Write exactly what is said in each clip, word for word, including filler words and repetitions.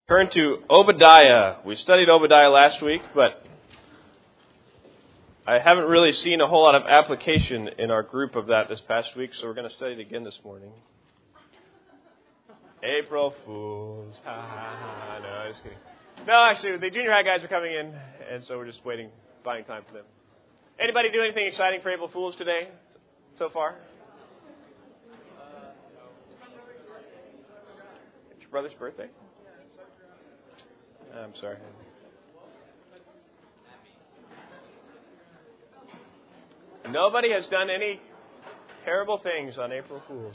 Turn to Obadiah. We studied Obadiah last week, but I haven't really seen a whole lot of application in our group of that this past week, so we're going to study it again this morning. April Fools. Ha ha ha. No, just kidding. No, actually, the junior high guys are coming in, and so we're just waiting, buying time for them. Anybody do anything exciting for April Fools today so far? It's your brother's birthday? I'm sorry. Nobody has done any terrible things on April Fool's.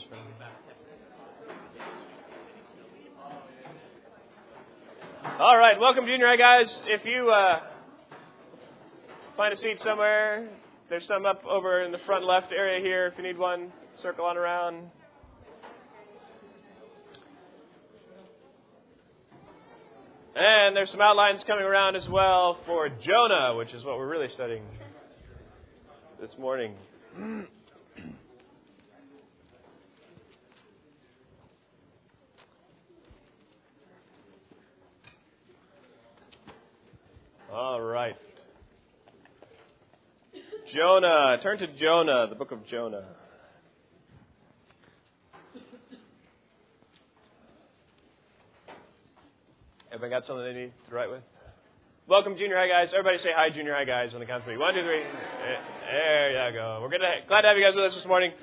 All right, welcome, junior high guys. If you uh, find a seat somewhere, there's some up over in the front left area here. If you need one, circle on around. And there's some outlines coming around as well for Jonah, which is what we're really studying this morning. All right. Jonah. Turn to Jonah, the book of Jonah. Everybody got something they need to write with? Welcome, junior high guys. Everybody say hi, junior high guys, on the count of three. One, two, three. There you go. We're gonna, glad to have you guys with us this morning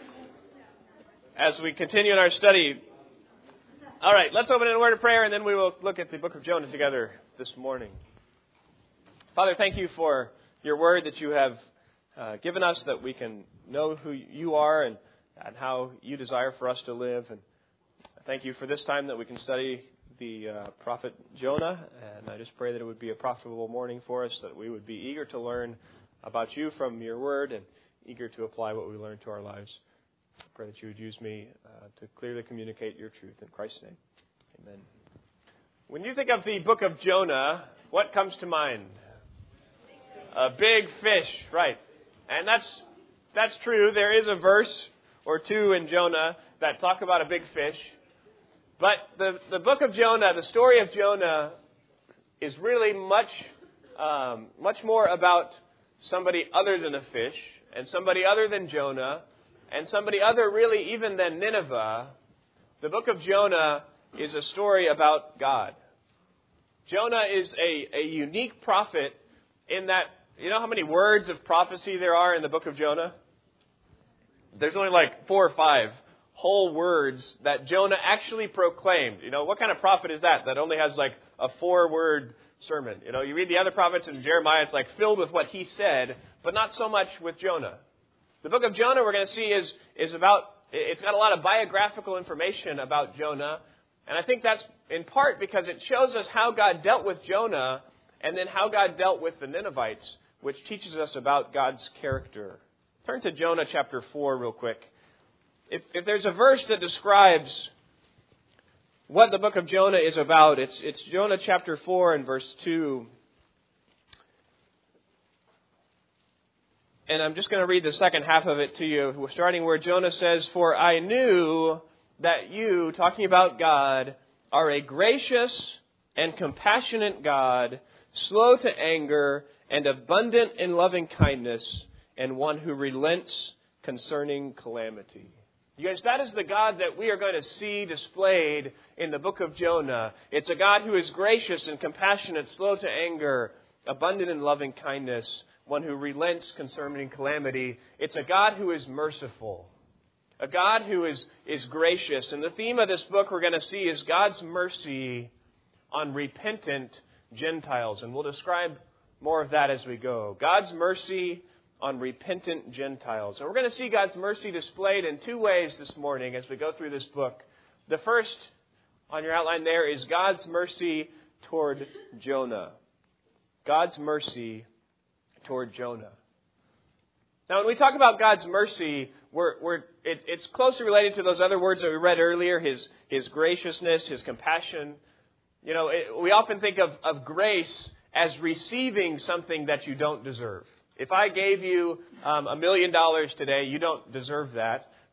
as we continue in our study. All right, let's open in a word of prayer, and then we will look at the book of Jonah together this morning. Father, thank you for your word that you have uh, given us, that we can know who you are and, and how you desire for us to live. And thank you for this time that we can study the uh, prophet Jonah, and I just pray that it would be a profitable morning for us, that we would be eager to learn about you from your word and eager to apply what we learn to our lives. I pray that you would use me uh, to clearly communicate your truth. In Christ's name, amen. When you think of the book of Jonah, what comes to mind? A big fish, right. And that's that's true. There is a verse or two in Jonah that talk about a big fish. But the, the book of Jonah, the story of Jonah, is really much um, much more about somebody other than a fish, and somebody other than Jonah, and somebody other really even than Nineveh. The book of Jonah is a story about God. Jonah is a, a unique prophet in that, you know how many words of prophecy there are in the book of Jonah? There's only like four or five whole words that Jonah actually proclaimed. You know, what kind of prophet is that, that only has like a four-word sermon? You know, you read the other prophets in Jeremiah, it's like filled with what he said, but not so much with Jonah. The book of Jonah we're going to see is, is about, it's got a lot of biographical information about Jonah, and I think that's in part because it shows us how God dealt with Jonah and then how God dealt with the Ninevites, which teaches us about God's character. Turn to Jonah chapter four real quick. If, if there's a verse that describes what the book of Jonah is about, it's, it's Jonah chapter four and verse two. And I'm just going to read the second half of it to you, starting where Jonah says, "For I knew that you," talking about God, "are a gracious and compassionate God, slow to anger and abundant in loving kindness, and one who relents concerning calamity." You guys, that is the God that we are going to see displayed in the book of Jonah. It's a God who is gracious and compassionate, slow to anger, abundant in loving kindness, one who relents concerning calamity. It's a God who is merciful, a God who is, is gracious. And the theme of this book we're going to see is God's mercy on repentant Gentiles. And we'll describe more of that as we go. God's mercy on repentant Gentiles. And we're going to see God's mercy displayed in two ways this morning as we go through this book. The first, on your outline there, is God's mercy toward Jonah. God's mercy toward Jonah. Now, when we talk about God's mercy, we're, we're, it, it's closely related to those other words that we read earlier, His, his graciousness, His compassion. You know, it, we often think of, of grace as receiving something that you don't deserve. If I gave you um, a million dollars today, you don't deserve that.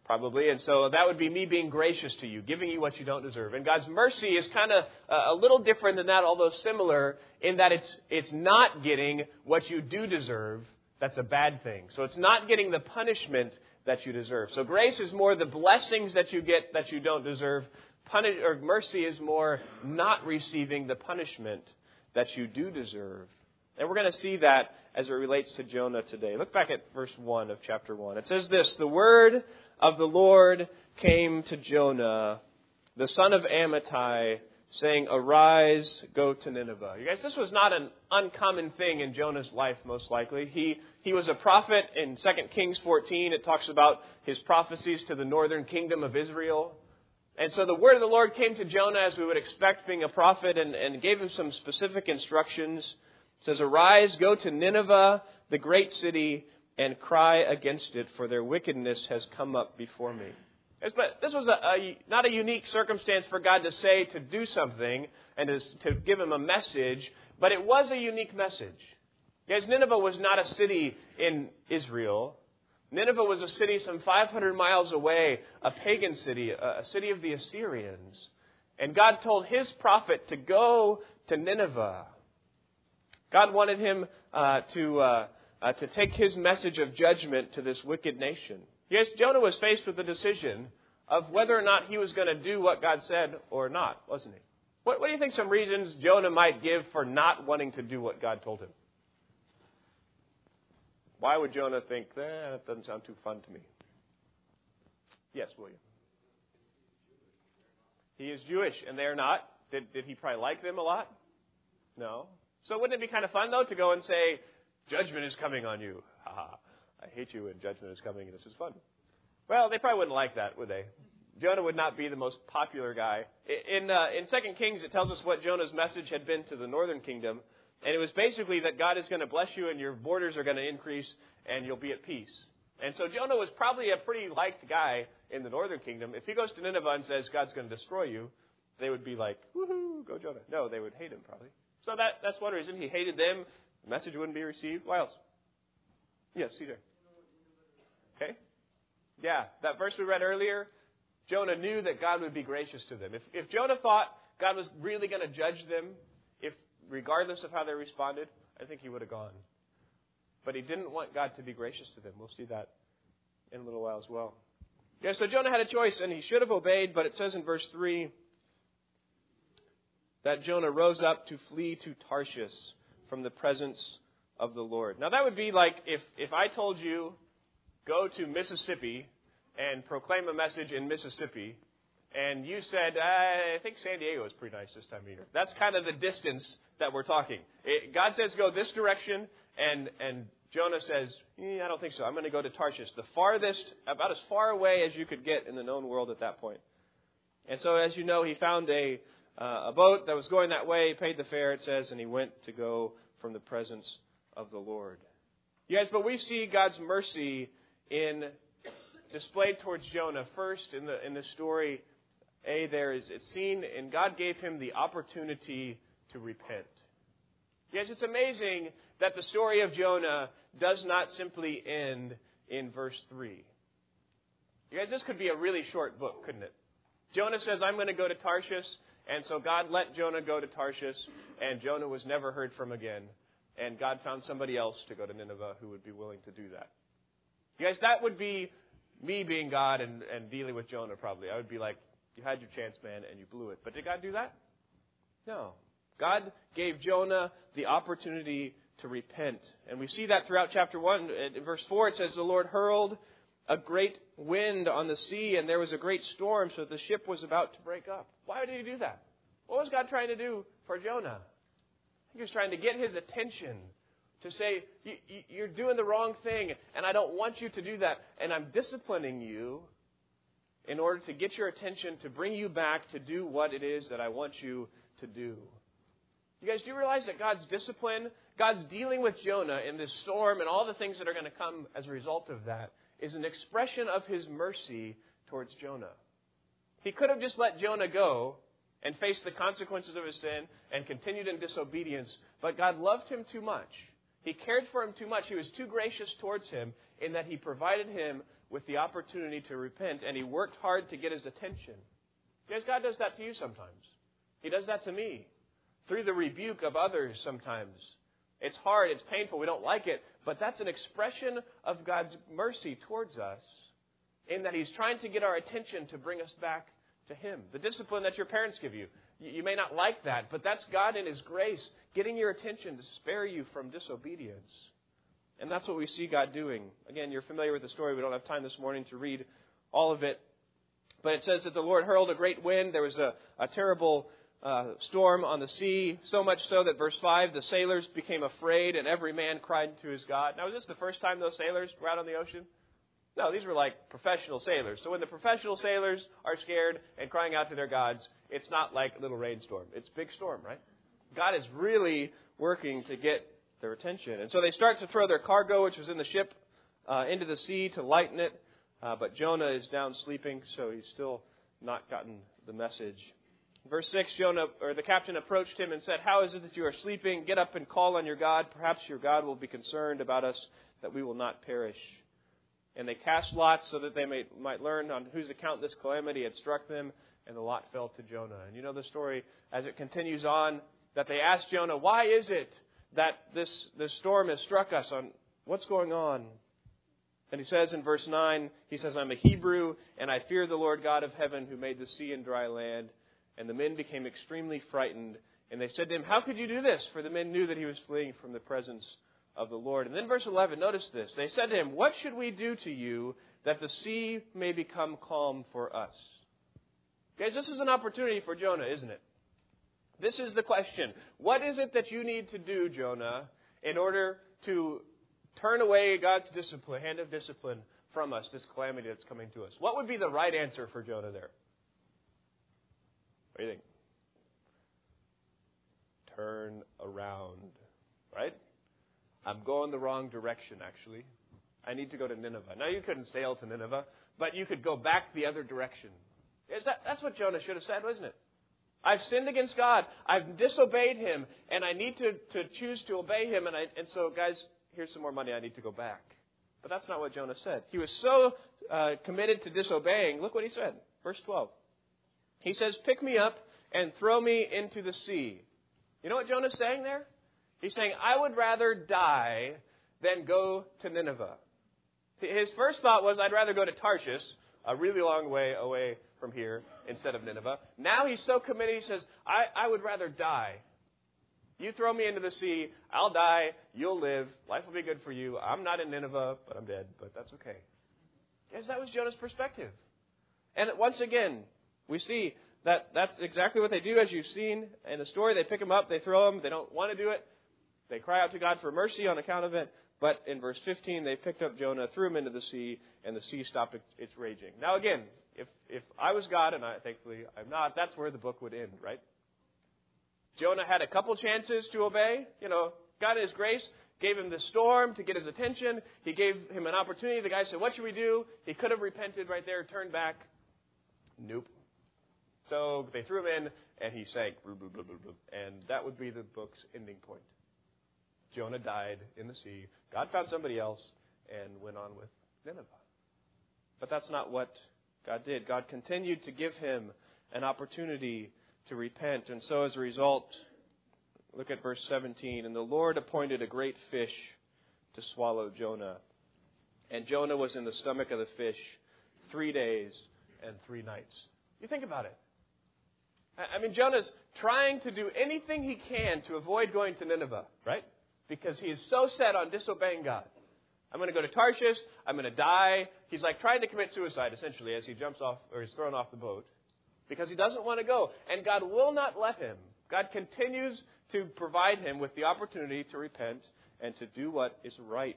probably. And so that would be me being gracious to you, giving you what you don't deserve. And God's mercy is kind of a little different than that, although similar, in that it's it's not getting what you do deserve. That's a bad thing. So it's not getting the punishment that you deserve. So grace is more the blessings that you get that you don't deserve. Punish, or mercy is more not receiving the punishment that you do deserve. And we're going to see that as it relates to Jonah today. Look back at verse one of chapter one. It says this, "The word of the Lord came to Jonah, the son of Amittai, saying, 'Arise, go to Nineveh.'" You guys, this was not an uncommon thing in Jonah's life, most likely. He he was a prophet. In Second Kings fourteen, it talks about his prophecies to the northern kingdom of Israel. And so the word of the Lord came to Jonah, as we would expect, being a prophet, and, and gave him some specific instructions. It says, "Arise, go to Nineveh, the great city, and cry against it, for their wickedness has come up before me." But this was a, a, not a unique circumstance for God to say to do something and to, to give him a message, but it was a unique message. Guys, Nineveh was not a city in Israel. Nineveh was a city some five hundred miles away, a pagan city, a, a city of the Assyrians. And God told his prophet to go to Nineveh. God wanted him uh, to uh, uh, to take his message of judgment to this wicked nation. Yes, Jonah was faced with the decision of whether or not he was going to do what God said or not, wasn't he? What, what do you think some reasons Jonah might give for not wanting to do what God told him? Why would Jonah think, eh, that doesn't sound too fun to me? Yes, William. He is Jewish, and they're not. Did, did he probably like them a lot? No. So wouldn't it be kind of fun, though, to go and say, "Judgment is coming on you. Ha ha. I hate you and judgment is coming and this is fun." Well, they probably wouldn't like that, would they? Jonah would not be the most popular guy. In uh, in Second Kings, it tells us what Jonah's message had been to the northern kingdom. And it was basically that God is going to bless you and your borders are going to increase and you'll be at peace. And so Jonah was probably a pretty liked guy in the northern kingdom. If he goes to Nineveh and says God's going to destroy you, they would be like, "Woohoo, go Jonah." No, they would hate him probably. So that that's one reason. He hated them. The message wouldn't be received. Why else? Yes, C J. Okay. Yeah, that verse we read earlier, Jonah knew that God would be gracious to them. If, if Jonah thought God was really going to judge them, if regardless of how they responded, I think he would have gone. But he didn't want God to be gracious to them. We'll see that in a little while as well. Yeah, so Jonah had a choice, and he should have obeyed, but it says in verse three that Jonah rose up to flee to Tarshish from the presence of the Lord. Now that would be like if, if I told you, go to Mississippi and proclaim a message in Mississippi, and you said, I think San Diego is pretty nice this time of year. That's kind of the distance that we're talking. It, God says go this direction, and, and Jonah says, eh, I don't think so. I'm going to go to Tarshish, the farthest, about as far away as you could get in the known world at that point. And so, as you know, he found a uh, a boat that was going that way, paid the fare, it says, and he went to go from the presence of the Lord. You guys, but we see God's mercy in displayed towards Jonah first in the in the story. A there is it's seen, and God gave him the opportunity to repent. Yes, it's amazing that the story of Jonah does not simply end in verse three. You guys, this could be a really short book, couldn't it? Jonah says, I'm going to go to Tarshish, and so God let Jonah go to Tarshish, and Jonah was never heard from again. And God found somebody else to go to Nineveh who would be willing to do that. You guys, that would be me being God and, and dealing with Jonah probably. I would be like, you had your chance, man, and you blew it. But did God do that? No. God gave Jonah the opportunity to repent. And we see that throughout chapter one. In verse four, it says, the Lord hurled a great wind on the sea, and there was a great storm, so the ship was about to break up. Why did he do that? What was God trying to do for Jonah? He was trying to get his attention, to say, you're doing the wrong thing, and I don't want you to do that, and I'm disciplining you in order to get your attention, to bring you back to do what it is that I want you to do. You guys, do you realize that God's discipline, God's dealing with Jonah in this storm and all the things that are going to come as a result of that is an expression of his mercy towards Jonah. He could have just let Jonah go and face the consequences of his sin and continued in disobedience, but God loved him too much. He cared for him too much. He was too gracious towards him in that he provided him with the opportunity to repent, and he worked hard to get his attention. Guys, God does that to you sometimes. He does that to me. Through the rebuke of others sometimes. It's hard, it's painful, we don't like it, but that's an expression of God's mercy towards us in that he's trying to get our attention to bring us back to him. The discipline that your parents give you, you may not like that, but that's God in his grace getting your attention to spare you from disobedience. And that's what we see God doing. Again, you're familiar with the story. We don't have time this morning to read all of it. But it says that the Lord hurled a great wind. There was a, a terrible uh, storm on the sea, so much so that verse five, the sailors became afraid and every man cried to his God. Now, is this the first time those sailors were out on the ocean? No, these were like professional sailors. So when the professional sailors are scared and crying out to their gods, it's not like a little rainstorm. It's a big storm, right? God is really working to get their attention. And so they start to throw their cargo, which was in the ship, uh, into the sea to lighten it. Uh, but Jonah is down sleeping, so he's still not gotten the message. Verse six, Jonah, or the captain approached him and said, "How is it that you are sleeping? Get up and call on your God. Perhaps your God will be concerned about us, that we will not perish." And they cast lots so that they may, might learn on whose account this calamity had struck them, and the lot fell to Jonah. And you know the story as it continues on, that they asked Jonah, "Why is it that this, this storm has struck us? On what's going on?" And he says in verse nine, he says, "I'm a Hebrew, and I fear the Lord God of heaven, who made the sea and dry land." And the men became extremely frightened. And they said to him, "How could you do this?" For the men knew that he was fleeing from the presence of the Lord. And then verse eleven, notice this. They said to him, "What should we do to you that the sea may become calm for us?" Guys, this is an opportunity for Jonah, isn't it? This is the question. What is it that you need to do, Jonah, in order to turn away God's discipline, hand of discipline from us, this calamity that's coming to us? What would be the right answer for Jonah there? What do you think? Turn around, right? I'm going the wrong direction, actually. I need to go to Nineveh. Now, you couldn't sail to Nineveh, but you could go back the other direction. Is that, that's what Jonah should have said, wasn't it? I've sinned against God. I've disobeyed him, and I need to, to choose to obey him. And, I, and so, guys, here's some more money. I need to go back. But that's not what Jonah said. He was so uh, committed to disobeying. Look what he said. Verse twelve. He says, "Pick me up and throw me into the sea." You know what Jonah's saying there? He's saying, I would rather die than go to Nineveh. His first thought was, I'd rather go to Tarshish, a really long way away from here, instead of Nineveh. Now he's so committed, he says, I, I would rather die. You throw me into the sea, I'll die, you'll live, life will be good for you. I'm not in Nineveh, but I'm dead, but that's okay. Yes, that was Jonah's perspective. And once again, we see that that's exactly what they do, as you've seen in the story. They pick him up, they throw him, they don't want to do it. They cry out to God for mercy on account of it. But in verse fifteen, they picked up Jonah, threw him into the sea, and the sea stopped its raging. Now again, if if I was God, and I thankfully I'm not, that's where the book would end, right? Jonah had a couple chances to obey. You know, God in his grace gave him the storm to get his attention. He gave him an opportunity. The guy said, "What should we do?" He could have repented right there, turned back. Nope. So they threw him in, and he sank. And that would be the book's ending point. Jonah died in the sea. God found somebody else and went on with Nineveh. But that's not what God did. God continued to give him an opportunity to repent. And so as a result, look at verse seventeen. "And the Lord appointed a great fish to swallow Jonah. And Jonah was in the stomach of the fish three days and three nights." You think about it. I mean, Jonah's trying to do anything he can to avoid going to Nineveh, right? Because he is so set on disobeying God. I'm going to go to Tarshish. I'm going to die. He's like trying to commit suicide, essentially, as he jumps off or is thrown off the boat. Because he doesn't want to go. And God will not let him. God continues to provide him with the opportunity to repent and to do what is right.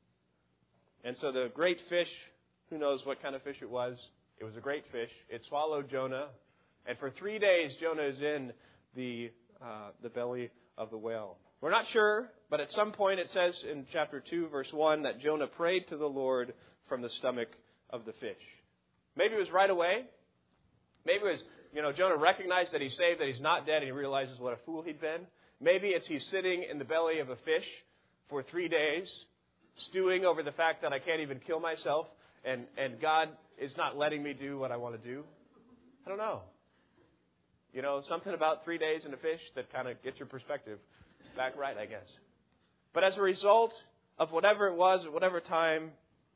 And so the great fish, who knows what kind of fish it was? It was a great fish. It swallowed Jonah. And for three days, Jonah is in the uh, the belly of the whale. We're not sure, but at some point it says in chapter two, verse one, that Jonah prayed to the Lord from the stomach of the fish. Maybe it was right away. Maybe it was, you know, Jonah recognized that he's saved, that he's not dead, and he realizes what a fool he'd been. Maybe it's he's sitting in the belly of a fish for three days, stewing over the fact that I can't even kill myself. and, and God is not letting me do what I want to do? I don't know. You know, something about three days in a fish that kind of gets your perspective back right, I guess. But as a result of whatever it was at whatever time,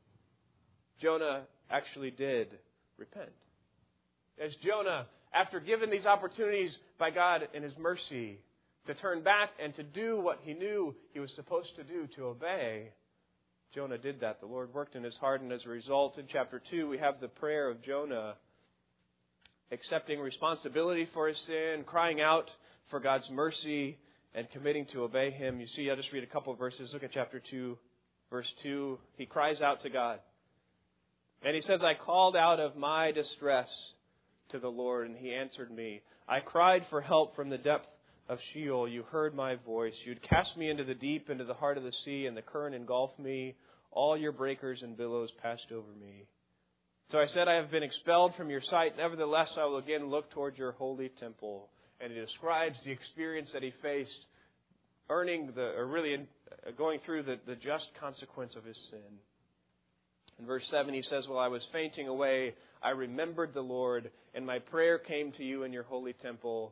Jonah actually did repent. As Jonah, after given these opportunities by God in His mercy to turn back and to do what he knew he was supposed to do, to obey, Jonah did that. The Lord worked in his heart, and as a result, in chapter two, we have the prayer of Jonah accepting responsibility for his sin, crying out for God's mercy, and committing to obey Him. You see, I'll just read a couple of verses. Look at chapter two, verse two. He cries out to God. And he says, I called out of my distress to the Lord, and He answered me. I cried for help from the depth of Sheol. You heard my voice. You'd cast me into the deep, into the heart of the sea, and the current engulfed me. All your breakers and billows passed over me. So I said, I have been expelled from your sight. Nevertheless, I will again look toward your holy temple. And he describes the experience that he faced, earning the, or really in, uh, going through the, the just consequence of his sin. In verse seven, he says, while I was fainting away, I remembered the Lord, and my prayer came to you in your holy temple.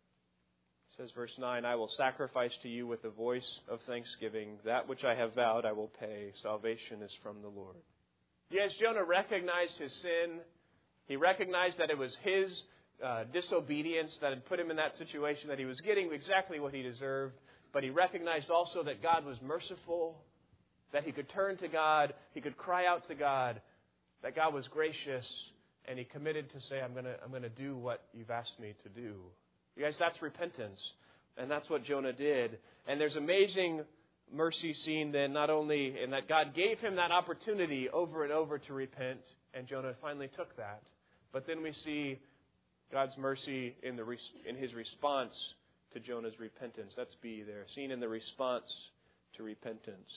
It says, verse nine, I will sacrifice to you with a voice of thanksgiving. That which I have vowed, I will pay. Salvation is from the Lord. Yes, Jonah recognized his sin. He recognized that it was his uh, disobedience that had put him in that situation, that he was getting exactly what he deserved. But he recognized also that God was merciful, that he could turn to God, he could cry out to God, that God was gracious, and he committed to say, I'm going to I'm going to do what you've asked me to do. You guys, that's repentance, and that's what Jonah did. And there's amazing mercy seen then, not only in that God gave him that opportunity over and over to repent, and Jonah finally took that, but then we see God's mercy in the in his response to Jonah's repentance. That's B there, seen in the response to repentance.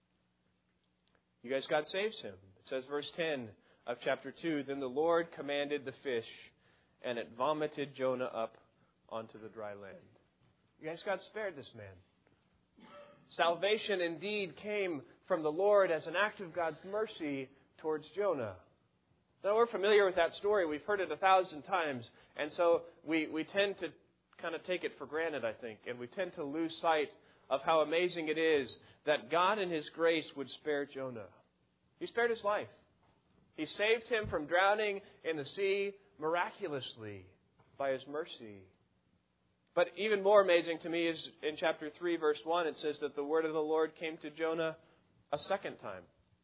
You guys, God saves him. It says, verse ten of chapter two, then the Lord commanded the fish, and it vomited Jonah up onto the dry land. You guys, God spared this man. Salvation indeed came from the Lord as an act of God's mercy towards Jonah. Now, we're familiar with that story. We've heard it a thousand times. And so we, we tend to kind of take it for granted, I think. And we tend to lose sight of how amazing it is that God in His grace would spare Jonah. He spared his life. He saved him from drowning in the sea miraculously by His mercy. But even more amazing to me is in chapter three, verse one, it says that the word of the Lord came to Jonah a second time.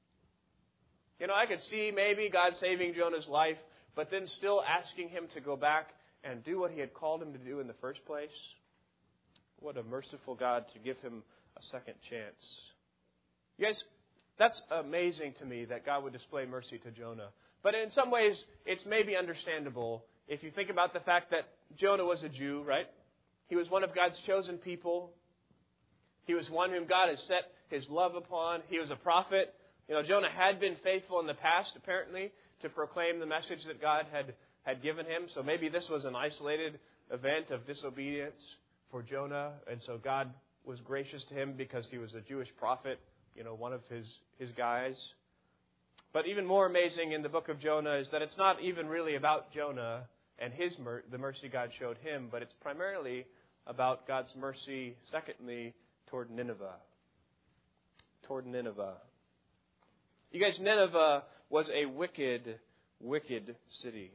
You know, I could see maybe God saving Jonah's life, but then still asking him to go back and do what He had called him to do in the first place. What a merciful God to give him a second chance. You guys, that's amazing to me that God would display mercy to Jonah. But in some ways, it's maybe understandable if you think about the fact that Jonah was a Jew, right? He was one of God's chosen people. He was one whom God has set His love upon. He was a prophet. You know, Jonah had been faithful in the past, apparently, to proclaim the message that God had, had given him. So maybe this was an isolated event of disobedience for Jonah. And so God was gracious to him because he was a Jewish prophet, you know, one of his, his guys. But even more amazing in the book of Jonah is that it's not even really about Jonah and his mer- the mercy God showed him, but it's primarily about God's mercy, secondly, toward Nineveh. Toward Nineveh. You guys, Nineveh was a wicked, wicked city.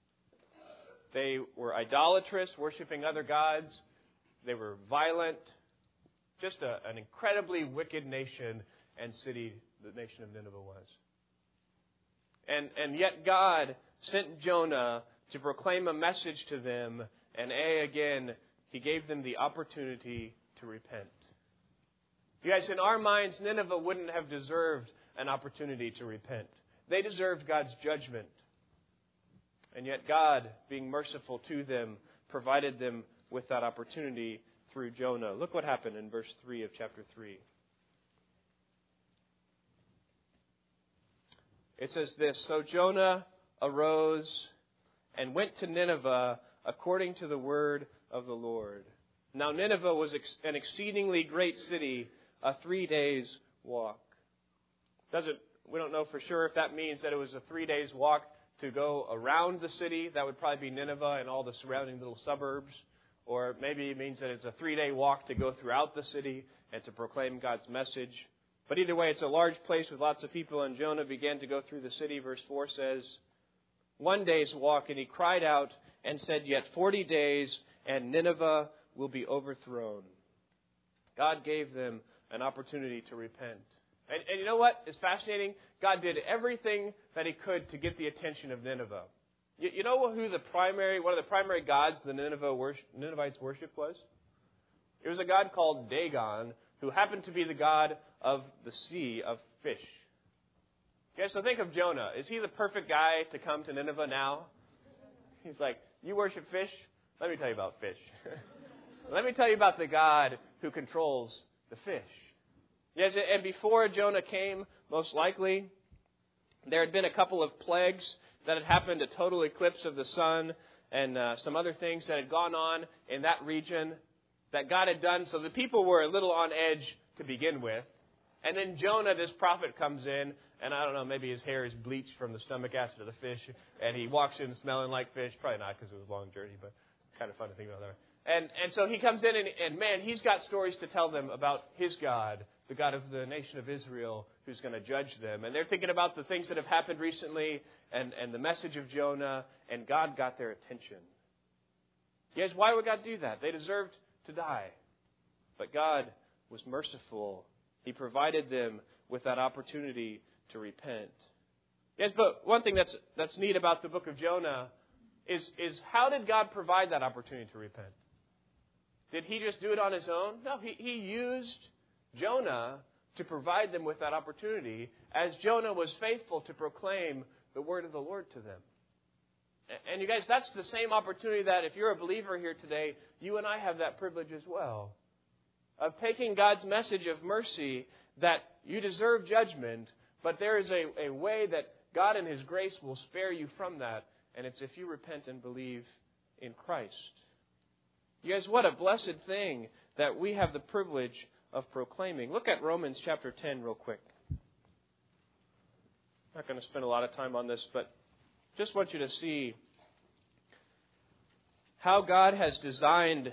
They were idolatrous, worshiping other gods. They were violent. Just a, an incredibly wicked nation and city the nation of Nineveh was. And, and yet God sent Jonah to proclaim a message to them, and A, again, He gave them the opportunity to repent. You guys, in our minds, Nineveh wouldn't have deserved an opportunity to repent. They deserved God's judgment. And yet God, being merciful to them, provided them with that opportunity through Jonah. Look what happened in verse three of chapter three. It says this, so Jonah arose and went to Nineveh according to the word of the Lord. Now Nineveh was an exceedingly great city, a three days walk. Doesn't We don't know for sure if that means that it was a three days walk to go around the city. That would probably be Nineveh and all the surrounding little suburbs. Or maybe it means that it's a three-day walk to go throughout the city and to proclaim God's message. But either way, it's a large place with lots of people, and Jonah began to go through the city. Verse four says, one day's walk, and he cried out and said, yet forty days, and Nineveh will be overthrown. God gave them an opportunity to repent. And, and you know what is fascinating? God did everything that he could to get the attention of Nineveh. You, you know who the primary, one of the primary gods the Nineveh worship, Ninevites worshipped was? It was a god called Dagon, who happened to be the god of the sea of fish. Okay, so think of Jonah. Is he the perfect guy to come to Nineveh now? He's like, you worship fish? Let me tell you about fish. Let me tell you about the God who controls the fish. Yes, and before Jonah came, most likely, there had been a couple of plagues that had happened, a total eclipse of the sun, and uh, some other things that had gone on in that region that God had done. So the people were a little on edge to begin with. And then Jonah, this prophet, comes in, and I don't know, maybe his hair is bleached from the stomach acid of the fish, and he walks in smelling like fish. Probably not, because it was a long journey, but kind of fun to think about that. And and so he comes in, and, and man, he's got stories to tell them about his God, the God of the nation of Israel, who's going to judge them. And they're thinking about the things that have happened recently, and, and the message of Jonah, and God got their attention. Yes, why would God do that? They deserved to die. But God was merciful. He provided them with that opportunity to repent. Yes, but one thing that's that's neat about the book of Jonah is, is how did God provide that opportunity to repent? Did he just do it on his own? No, he, he used Jonah to provide them with that opportunity as Jonah was faithful to proclaim the word of the Lord to them. And you guys, that's the same opportunity that if you're a believer here today, you and I have that privilege as well. Of taking God's message of mercy that you deserve judgment, but there is a, a way that God in His grace will spare you from that, and it's if you repent and believe in Christ. You guys, what a blessed thing that we have the privilege of proclaiming. Look at Romans chapter ten real quick. I'm not going to spend a lot of time on this, but just want you to see how God has designed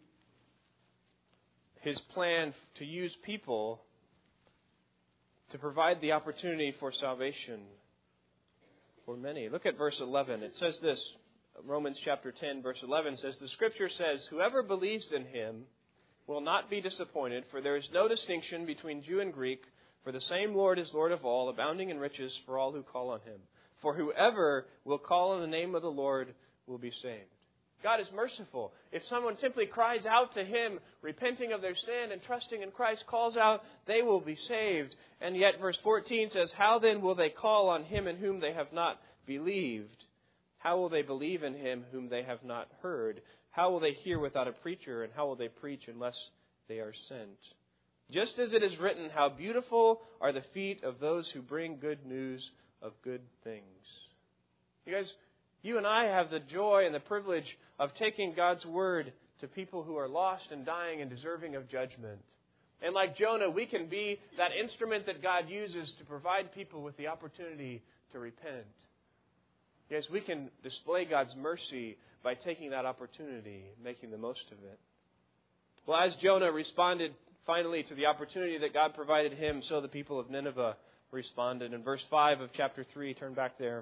His plan to use people to provide the opportunity for salvation for many. Look at verse eleven. It says this, Romans chapter ten, verse eleven says, the Scripture says, whoever believes in Him will not be disappointed, for there is no distinction between Jew and Greek, for the same Lord is Lord of all, abounding in riches for all who call on Him. For whoever will call on the name of the Lord will be saved. God is merciful. If someone simply cries out to Him, repenting of their sin and trusting in Christ, calls out, they will be saved. And yet verse fourteen says, how then will they call on Him in whom they have not believed? How will they believe in Him whom they have not heard? How will they hear without a preacher? And how will they preach unless they are sent? Just as it is written, how beautiful are the feet of those who bring good news of good things. You guys, you and I have the joy and the privilege of taking God's word to people who are lost and dying and deserving of judgment. And like Jonah, we can be that instrument that God uses to provide people with the opportunity to repent. Yes, we can display God's mercy by taking that opportunity, making the most of it. Well, as Jonah responded finally to the opportunity that God provided him, so the people of Nineveh responded. In verse five of chapter three, turn back there.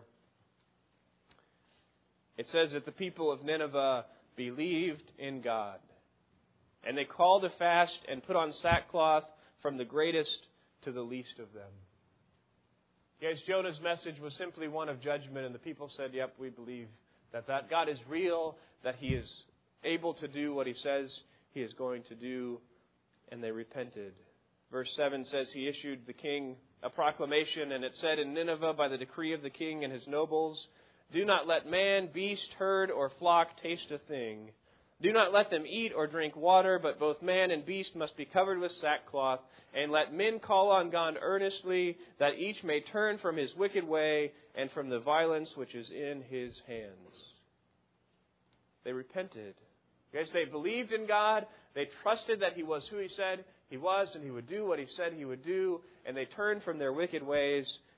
It says that the people of Nineveh believed in God. And they called a fast and put on sackcloth from the greatest to the least of them. Yes, Jonah's message was simply one of judgment, and the people said, yep, we believe that, that God is real, that He is able to do what He says He is going to do, and they repented. Verse seven says, He issued the king a proclamation, and it said in Nineveh by the decree of the king and his nobles, do not let man, beast, herd, or flock taste a thing. Do not let them eat or drink water, but both man and beast must be covered with sackcloth. And let men call on God earnestly, that each may turn from his wicked way and from the violence which is in his hands. They repented. Yes, they believed in God. They trusted that He was who He said He was, and He would do what He said He would do. And they turned from their wicked ways,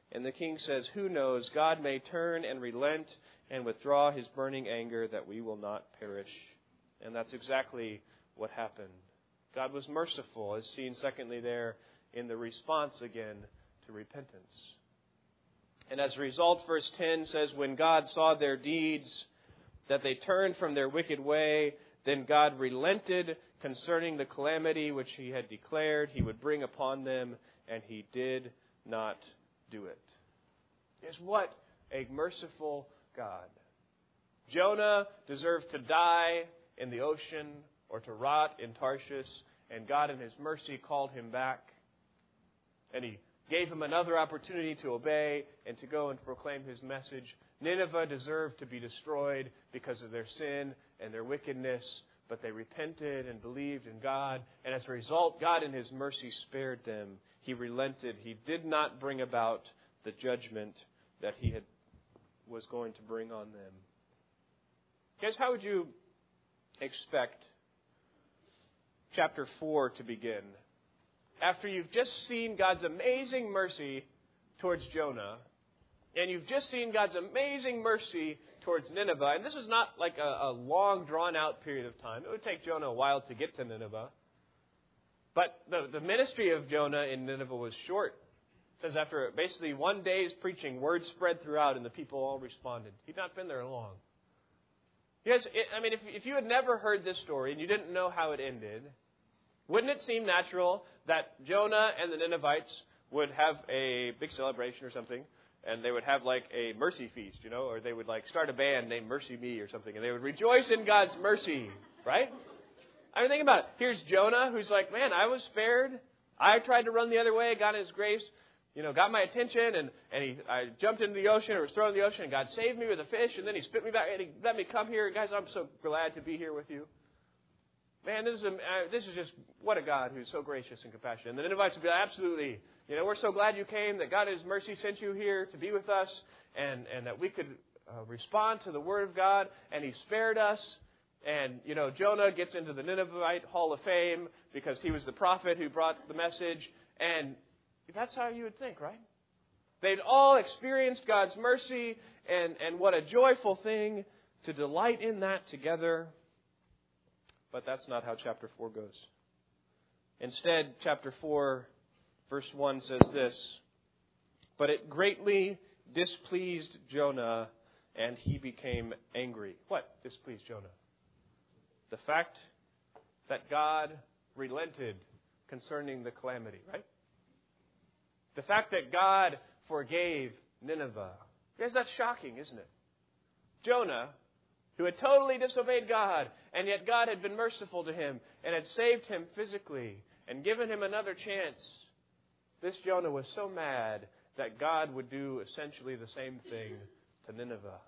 And the king says, who knows, God may turn and relent and withdraw his burning anger that we will not perish. And that's exactly what happened. God was merciful, as seen secondly there in the response again to repentance. And as a result, verse ten says, when God saw their deeds, that they turned from their wicked way, then God relented concerning the calamity which he had declared he would bring upon them, and he did not do it. Yes, what a merciful God. Jonah deserved to die in the ocean or to rot in Tarshish, and God in his mercy called him back. And he gave him another opportunity to obey and to go and proclaim his message. Nineveh deserved to be destroyed because of their sin and their wickedness, but they repented and believed in God, and as a result, God in his mercy spared them. He relented. He did not bring about the judgment that he had was going to bring on them. Guys, how would you expect chapter four to begin? After you've just seen God's amazing mercy towards Jonah, and you've just seen God's amazing mercy towards Nineveh, and this is not like a, a long, drawn-out period of time. It would take Jonah a while to get to Nineveh. But the, the ministry of Jonah in Nineveh was short. It says after basically one day's preaching, word spread throughout, and the people all responded. He'd not been there long. Yes, it, I mean, if, if you had never heard this story and you didn't know how it ended, wouldn't it seem natural that Jonah and the Ninevites would have a big celebration or something, and they would have like a mercy feast, you know, or they would like start a band named Mercy Me or something, and they would rejoice in God's mercy, right? I mean, think about it. Here's Jonah, who's like, man, I was spared. I tried to run the other way. God in his grace, you know, got my attention, and, and he, I jumped into the ocean, or was thrown in the ocean, and God saved me with a fish, and then he spit me back, and he let me come here. Guys, I'm so glad to be here with you. Man, this is a, uh, this is just, what a God who's so gracious and compassionate. And the Ninevites would be like, absolutely. You know, we're so glad you came, that God in his mercy sent you here to be with us, and, and that we could uh, respond to the Word of God, and he spared us. And, you know, Jonah gets into the Ninevite Hall of Fame because he was the prophet who brought the message. And that's how you would think, right? They'd all experienced God's mercy, and, and what a joyful thing to delight in that together. But that's not how chapter four goes. Instead, chapter four, verse one says this, but it greatly displeased Jonah, and he became angry. What displeased Jonah? The fact that God relented concerning the calamity, right? The fact that God forgave Nineveh. Guys, that's shocking, isn't it? Jonah, who had totally disobeyed God, and yet God had been merciful to him and had saved him physically and given him another chance. This Jonah was so mad that God would do essentially the same thing to Nineveh.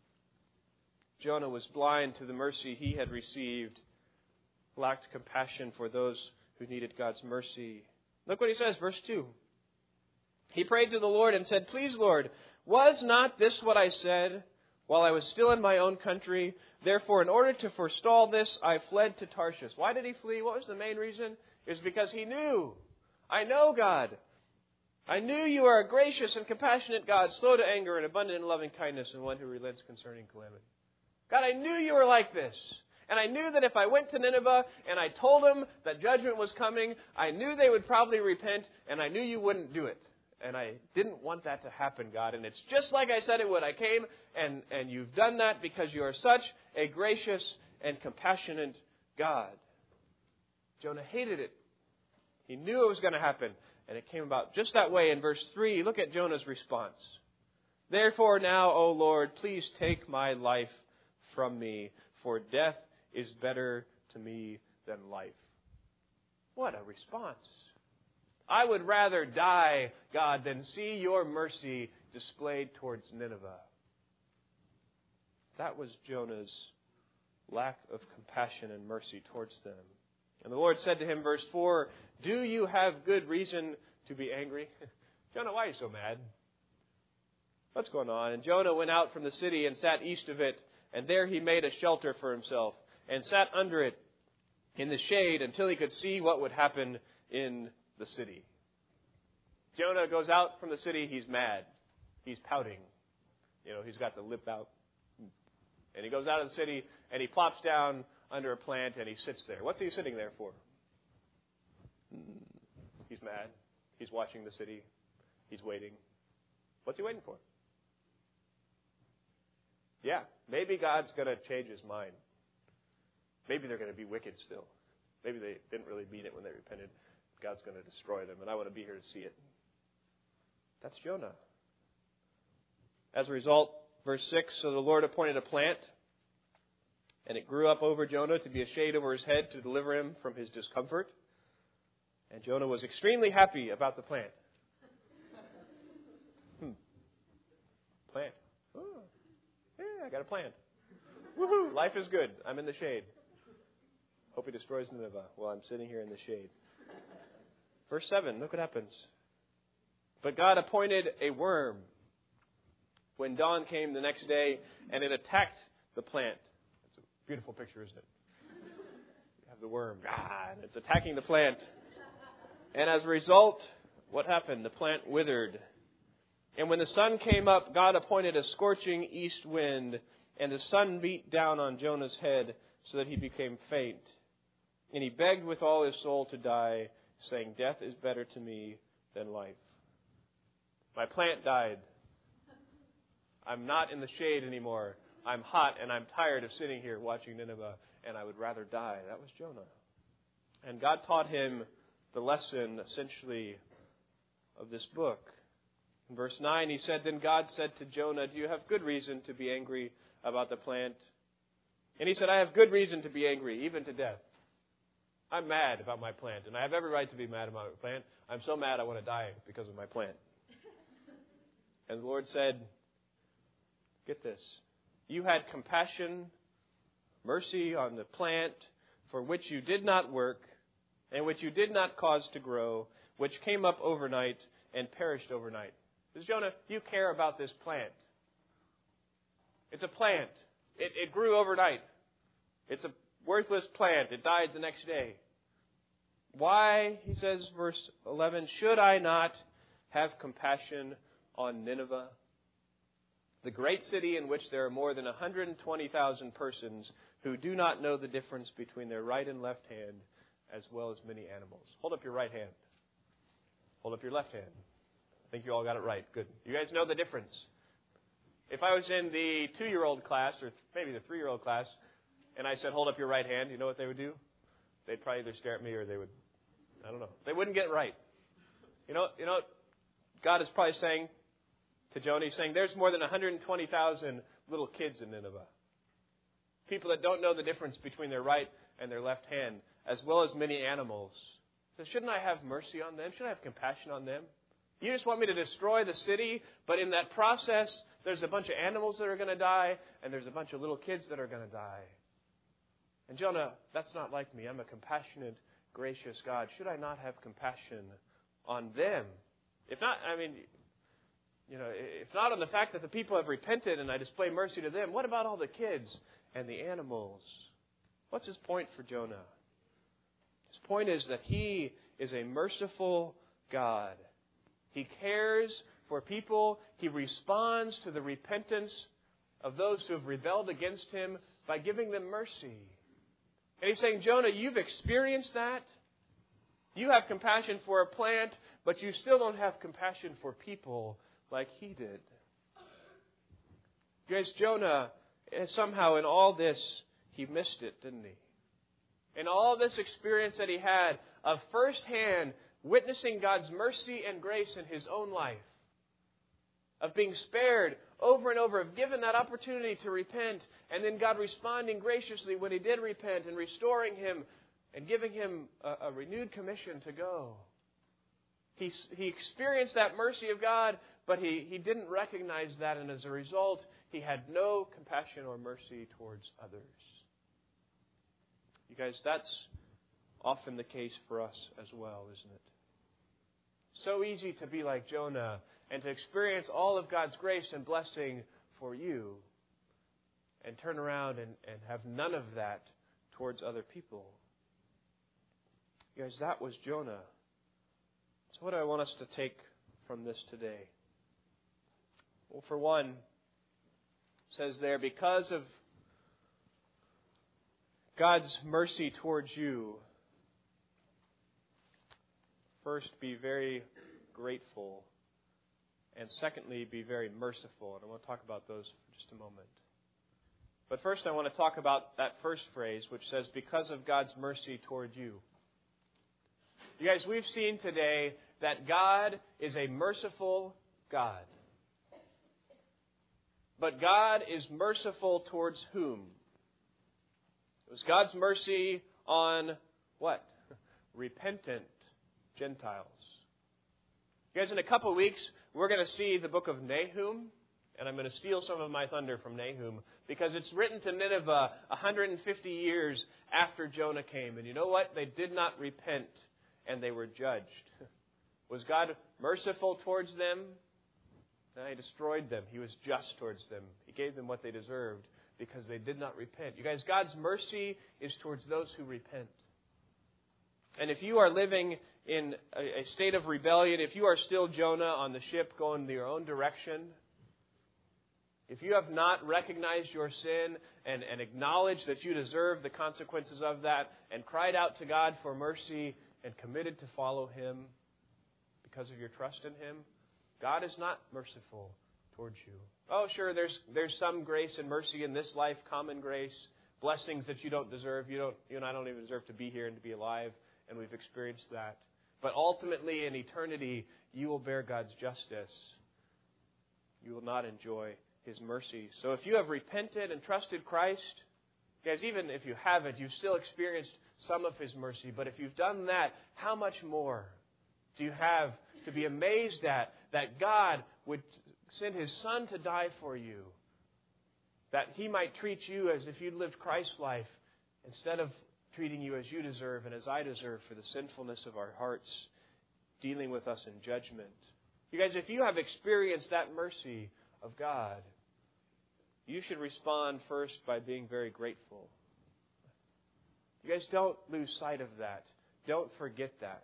Jonah was blind to the mercy he had received, lacked compassion for those who needed God's mercy. Look what he says, verse two. He prayed to the Lord and said, please, Lord, was not this what I said while I was still in my own country? Therefore, in order to forestall this, I fled to Tarshish. Why did he flee? What was the main reason? It was because he knew. I know, God. I knew you are a gracious and compassionate God, slow to anger and abundant in loving kindness, and one who relents concerning calamity. God, I knew you were like this. And I knew that if I went to Nineveh and I told them that judgment was coming, I knew they would probably repent, and I knew you wouldn't do it. And I didn't want that to happen, God. And it's just like I said it would. I came, and, and you've done that because you are such a gracious and compassionate God. Jonah hated it. He knew it was going to happen. And it came about just that way. In verse three, look at Jonah's response. Therefore now, O Lord, please take my life from me, for death is better to me than life. What a response. I would rather die, God, than see your mercy displayed towards Nineveh. That was Jonah's lack of compassion and mercy towards them. And the Lord said to him, verse four, do you have good reason to be angry? Jonah, why are you so mad? What's going on? And Jonah went out from the city and sat east of it, and there he made a shelter for himself and sat under it in the shade until he could see what would happen in the city. Jonah goes out from the city. He's mad. He's pouting. You know, he's got the lip out. And he goes out of the city, and he plops down under a plant, and he sits there. What's he sitting there for? He's mad. He's watching the city. He's waiting. What's he waiting for? Yeah, maybe God's going to change his mind. Maybe they're going to be wicked still. Maybe they didn't really mean it when they repented. God's going to destroy them, and I want to be here to see it. That's Jonah. As a result, verse six, so the Lord appointed a plant, and it grew up over Jonah to be a shade over his head to deliver him from his discomfort. And Jonah was extremely happy about the plant. Hmm. Plant. Oh, yeah, I got a plant. Woohoo! Life is good. I'm in the shade. Hope he destroys Nineveh while I'm sitting here in the shade. Verse seven, look what happens. But God appointed a worm when dawn came the next day, and it attacked the plant. It's a beautiful picture, isn't it? You have the worm, ah, and it's attacking the plant. And as a result, what happened? The plant withered. And when the sun came up, God appointed a scorching east wind, and the sun beat down on Jonah's head so that he became faint. And he begged with all his soul to die, saying, death is better to me than life. My plant died. I'm not in the shade anymore. I'm hot and I'm tired of sitting here watching Nineveh, and I would rather die. That was Jonah. And God taught him the lesson, essentially, of this book. In verse nine, he said, then God said to Jonah, do you have good reason to be angry about the plant? And he said, I have good reason to be angry, even to death. I'm mad about my plant, and I have every right to be mad about my plant. I'm so mad I want to die because of my plant. And the Lord said, get this. You had compassion, mercy on the plant for which you did not work and which you did not cause to grow, which came up overnight and perished overnight. Says Jonah, you care about this plant. It's a plant. It, it grew overnight. It's a worthless plant. It died the next day. Why, he says, verse eleven, should I not have compassion on Nineveh, the great city in which there are more than one hundred twenty thousand persons who do not know the difference between their right and left hand, as well as many animals? Hold up your right hand. Hold up your left hand. I think you all got it right. Good. You guys know the difference. If I was in the two-year-old class, or maybe the three-year-old class, and I said, hold up your right hand, you know what they would do? They'd probably either stare at me or they would, I don't know. They wouldn't get it right. You know, you know what God is probably saying to Jonah? He's saying, there's more than one hundred twenty thousand little kids in Nineveh. People that don't know the difference between their right and their left hand, as well as many animals. So shouldn't I have mercy on them? Shouldn't I have compassion on them? You just want me to destroy the city, but in that process, there's a bunch of animals that are going to die, and there's a bunch of little kids that are going to die. And Jonah, that's not like me. I'm a compassionate, gracious God. Should I not have compassion on them? If not, I mean, you know, if not on the fact that the people have repented and I display mercy to them, what about all the kids and the animals? What's his point for Jonah? His point is that he is a merciful God. He cares for people. He responds to the repentance of those who have rebelled against him by giving them mercy. And he's saying, Jonah, you've experienced that. You have compassion for a plant, but you still don't have compassion for people like he did. Guys, Jonah, somehow in all this, he missed it, didn't he? In all this experience that he had of firsthand witnessing God's mercy and grace in his own life, of being spared over and over, of given that opportunity to repent, and then God responding graciously when he did repent and restoring him and giving him a, a renewed commission to go. He, he experienced that mercy of God, but he, he didn't recognize that, and as a result, he had no compassion or mercy towards others. You guys, that's often the case for us as well, isn't it? So easy to be like Jonah and to experience all of God's grace and blessing for you and turn around and, and have none of that towards other people. You guys, that was Jonah. So what do I want us to take from this today? Well, for one, it says there, because of God's mercy towards you, first, be very grateful. And secondly, be very merciful. And I want to talk about those for just a moment. But first, I want to talk about that first phrase, which says, because of God's mercy toward you. You guys, we've seen today that God is a merciful God. But God is merciful towards whom? It was God's mercy on what? Repentant Gentiles. You guys, in a couple of weeks, we're going to see the book of Nahum. And I'm going to steal some of my thunder from Nahum, because it's written to Nineveh one hundred fifty years after Jonah came. And you know what? They did not repent, and they were judged. Was God merciful towards them? No, He destroyed them. He was just towards them. He gave them what they deserved because they did not repent. You guys, God's mercy is towards those who repent. And if you are living in a state of rebellion, if you are still Jonah on the ship going your own direction, if you have not recognized your sin and, and acknowledged that you deserve the consequences of that and cried out to God for mercy and committed to follow Him because of your trust in Him, God is not merciful towards you. Oh, sure, there's there's some grace and mercy in this life, common grace, blessings that you don't deserve. You don't, you and I don't even deserve to be here and to be alive, and we've experienced that. But ultimately, in eternity, you will bear God's justice. You will not enjoy His mercy. So if you have repented and trusted Christ, guys, even if you haven't, you've still experienced some of His mercy. But if you've done that, how much more do you have to be amazed at that God would send His Son to die for you, that He might treat you as if you'd lived Christ's life instead of treating you as you deserve and as I deserve for the sinfulness of our hearts, dealing with us in judgment. You guys, if you have experienced that mercy of God, you should respond first by being very grateful. You guys, don't lose sight of that. Don't forget that.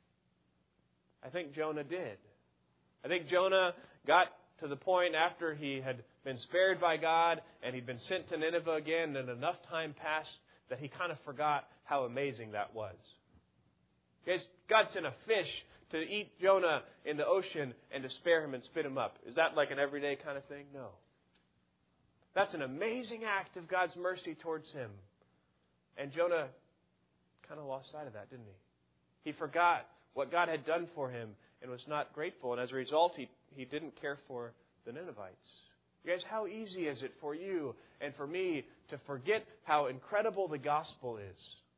I think Jonah did. I think Jonah got to the point after he had been spared by God and he'd been sent to Nineveh again, and enough time passed that he kind of forgot how amazing that was. Guys, God sent a fish to eat Jonah in the ocean and to spare him and spit him up. Is that like an everyday kind of thing? No. That's an amazing act of God's mercy towards him. And Jonah kind of lost sight of that, didn't he? He forgot what God had done for him and was not grateful. And as a result, he, he didn't care for the Ninevites. You guys, how easy is it for you and for me to forget how incredible the gospel is?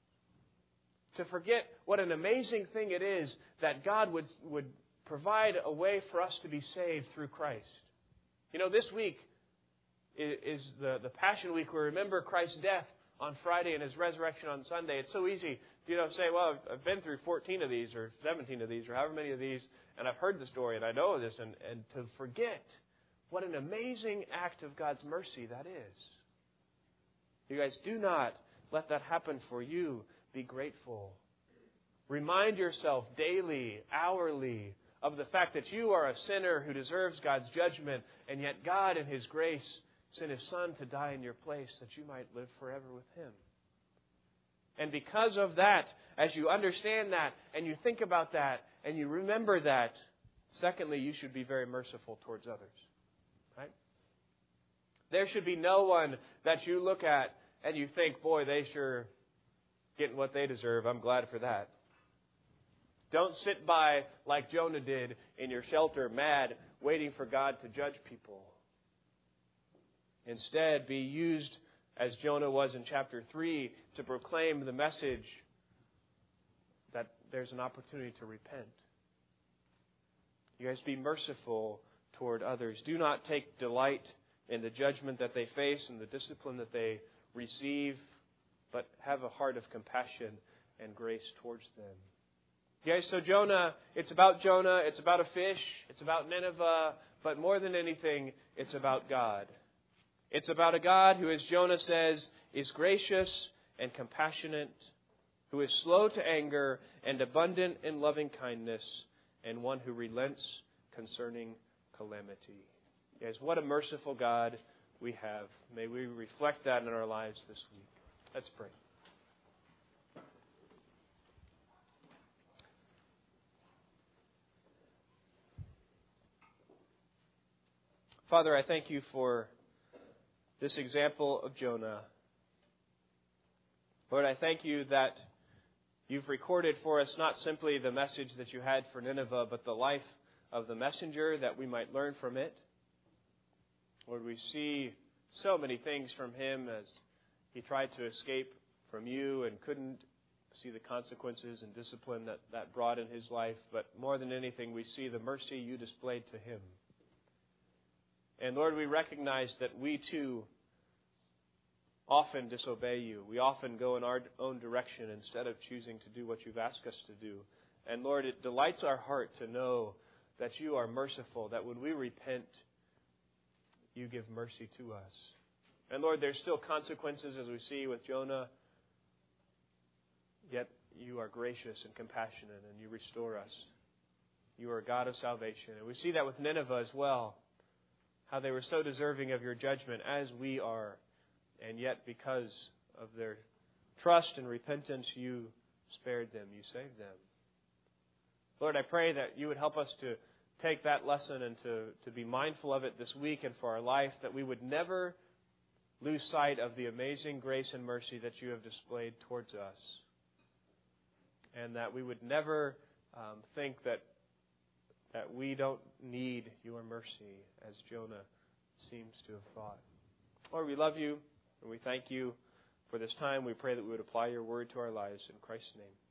To forget what an amazing thing it is that God would, would provide a way for us to be saved through Christ. You know, this week is the, the Passion Week. We remember Christ's death on Friday and His resurrection on Sunday. It's so easy to you know, say, well, I've been through fourteen of these or seventeen of these or however many of these, and I've heard the story and I know this, and, and to forget what an amazing act of God's mercy that is. You guys, do not let that happen for you. Be grateful. Remind yourself daily, hourly, of the fact that you are a sinner who deserves God's judgment, and yet God in His grace sent His Son to die in your place that you might live forever with Him. And because of that, as you understand that, and you think about that, and you remember that, secondly, you should be very merciful towards others. Right? There should be no one that you look at and you think, boy, they sure getting what they deserve. I'm glad for that. Don't sit by like Jonah did in your shelter, mad, waiting for God to judge people. Instead, be used, as Jonah was in chapter three, to proclaim the message that there's an opportunity to repent. You guys, be merciful toward others. Do not take delight in the judgment that they face and the discipline that they receive, but have a heart of compassion and grace towards them. Okay, so Jonah, it's about Jonah, it's about a fish, it's about Nineveh, but more than anything, it's about God. It's about a God who, as Jonah says, is gracious and compassionate, who is slow to anger and abundant in loving kindness, and one who relents concerning calamity. Yes, what a merciful God we have. May we reflect that in our lives this week. Let's pray. Father, I thank you for this example of Jonah. Lord, I thank you that you've recorded for us not simply the message that you had for Nineveh, but the life of the messenger, that we might learn from it. Lord, we see so many things from him as he tried to escape from you and couldn't see the consequences and discipline that that brought in his life. But more than anything, we see the mercy you displayed to him. And Lord, we recognize that we too often disobey you. We often go in our own direction instead of choosing to do what you've asked us to do. And Lord, it delights our heart to know that you are merciful, that when we repent, you give mercy to us. And Lord, there's still consequences as we see with Jonah, yet you are gracious and compassionate and you restore us. You are a God of salvation. And we see that with Nineveh as well, how they were so deserving of your judgment as we are. And yet because of their trust and repentance, you spared them, you saved them. Lord, I pray that you would help us to take that lesson and to, to be mindful of it this week and for our life, that we would never lose sight of the amazing grace and mercy that you have displayed towards us. And that we would never um, think that that we don't need your mercy, as Jonah seems to have thought. Lord, we love you and we thank you for this time. We pray that we would apply your word to our lives. In Christ's name.